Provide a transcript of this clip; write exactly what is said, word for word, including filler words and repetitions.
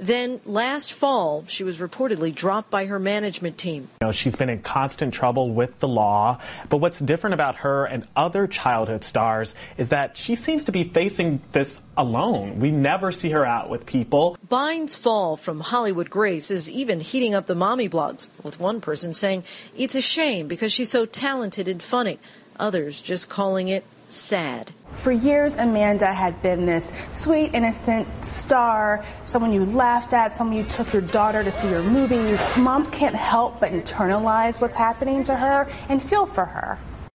Then last fall, she was reportedly dropped by her management team. You know, she's been in constant trouble with the law, but what's different about her and other childhood stars is that she seems to be facing this alone. We never see her out with people. Bynes' fall from Hollywood Grace is even heating up the mommy blogs, with one person saying it's a shame because she's so talented and funny. Others just calling it sad. For years, Amanda had been this sweet, innocent star, someone you laughed at, someone you took your daughter to see your movies. Moms can't help but internalize what's happening to her and feel for her.